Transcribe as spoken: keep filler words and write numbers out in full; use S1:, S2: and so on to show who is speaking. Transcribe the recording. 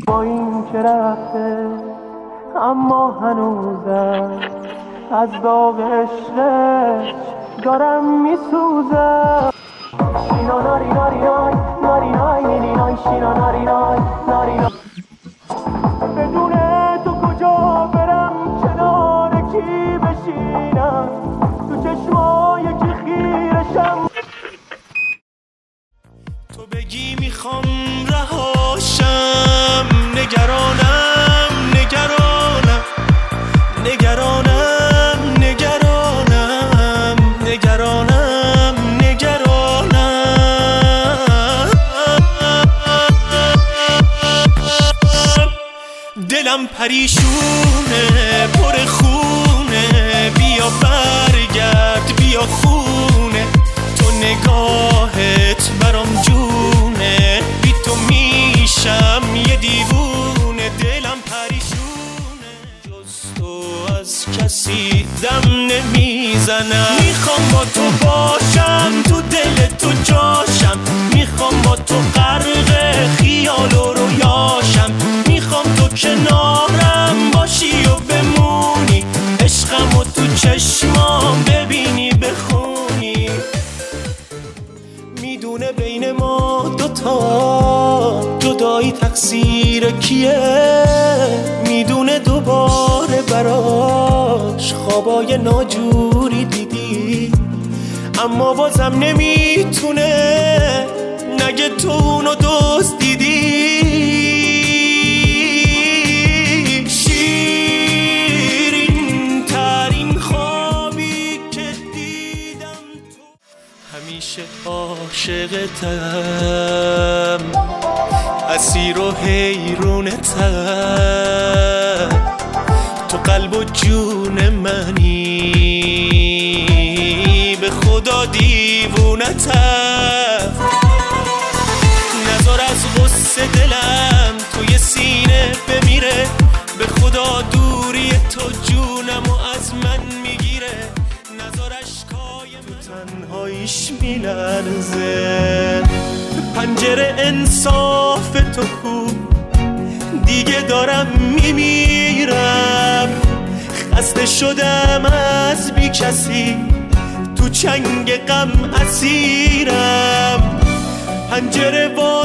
S1: با این که رفته اما هنوزم از داغ عشقش دارم میسوزم. شینا ناری ناری نای ناری نای نینی نای شینا ناری نای ناری نای. بدون تو کجا برم کنار کی بشینم تو چشمای کی خیرشم. تو بگی میخوام رهاشم نگرانم نگرانم نگرانم نگرانم نگرانم نگرانم. دلم پریشونه پر خونه بیا برگرد بیا خونه. تو نگاهت برام جونه بی تو میشم یه دیوونه. دلم پریشونه جز تو از کسی دم نمیزنم. میخوام با تو باشم تو دل تو جاشم. میخوام با تو غرق خیال و رویاشم. میخوام تو کنارم باشی و بمونی. عشقم و تو چشمام ببینی بخونی. میدونه بین ما دوتا جدایی تقصیر کیه. میدونه دوباره براش خوابای ناجوری دیدی. اما بازم نمیتونه نگه تو اونو دوست دیدی. شیرین ترین خوابی که دیدم تو. همیشه عاشقتم اسیر و حیرونتم. تو قلب و جون منی به خدا دیوونتم. نذار از غصه دلم توی سینه بمیره. به خدا دوری تو جونم و از من میگیره. نذار اشکای من تنهاییش میلرزه. پنجره انصاف تو کو دیگه دارم میمیرم. خسته شدم از بی کسی تو چنگ غم اسیرم. پنجره با